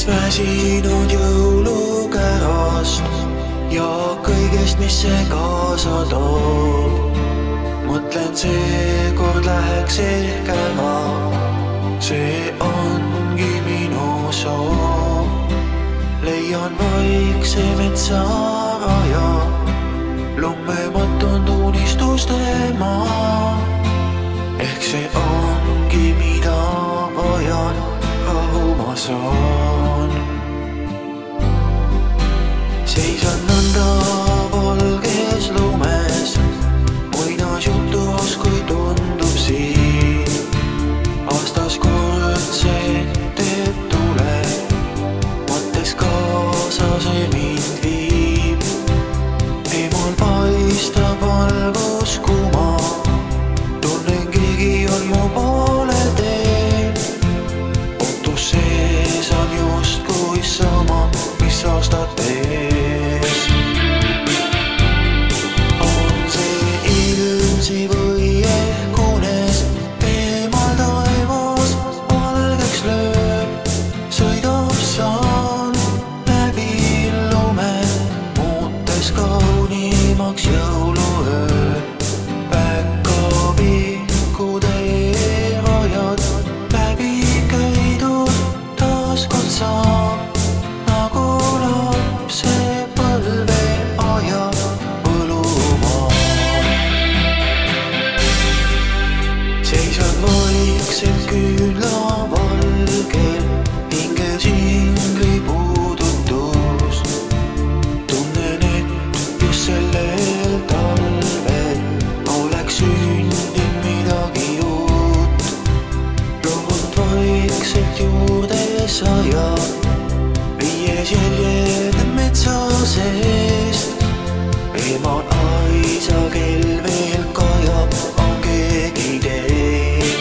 väsinud jõulukärast ja kõigest, mis see kaasa toob. Mõtlen, seekord läheks ehk ära, see ongi minu soov. Leian vaikse metsaraja, lummematunud unistuste maa. Ehk see ongi, mida vajan, rahu ma saan. Seisan nõnda valges lumes, muinasjutus, kui tundub siin. Aastas kord see teeb tule, mõttes kaasa see mind viib. Eemal paistab valgus kuma, tunnen, keegi on mu poole teel. Ootus sees on justkui sama, mis aastate ees. On see ilmsi või ehk unes, eemal taevas valgeks lööb. Sõidab saan läbi lume, muutes kaunimaks jõuluöö. Päkapikkude rajad läbi käidud, taaskord saab nagu lapse põlve aja põlumaa. Seisan vaikselt küünlavalgel, hinges ingri puudutus. Tunnen, et just sellel talvel oleks sündinud midagi uut. Lohut vaikselt juurde saja, viies jäljed metsa seest. Eemal aisa kell veel kajab, on keegi teeb.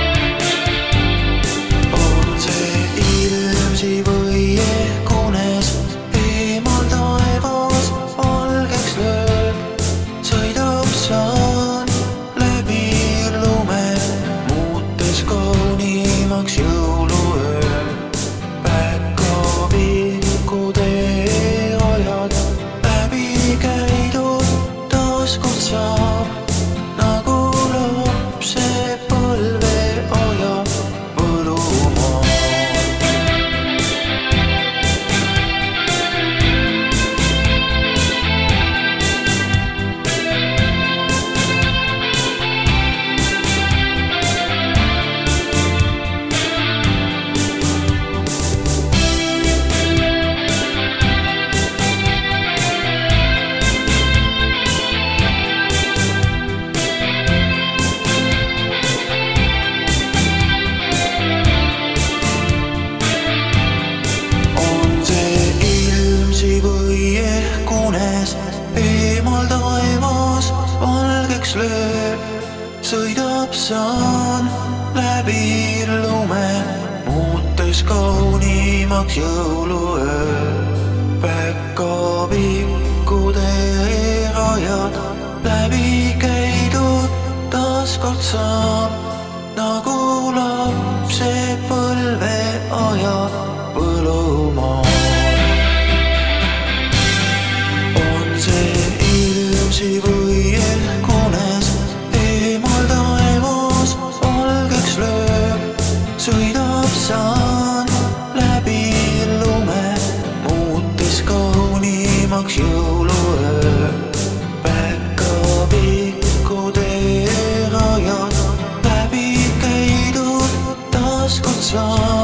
On see ilmsi või ehk unes, eemal taevas valgeks lööb. Sõidab saan läbi lume, muutes kaunimaks jõuluöö. Päkapikkude rajad läbi käidud, taaskord saab nagu lapse põlve aja põlumaa. Eemal taevas valgeks lööb. Sõidab saan läbi lume, muutes kaunimaks jõuluöö. Päkapikkude rajad läbi käidud, taaskord saab nagu lapse põlve aja põlumaa. Või ehk unes, eemal taevas valgeks lööb. Sõidab saan läbi lume, muutes kaunimaks jõuluöö. Päkapikkude rajad läbi käidud, taaskord saan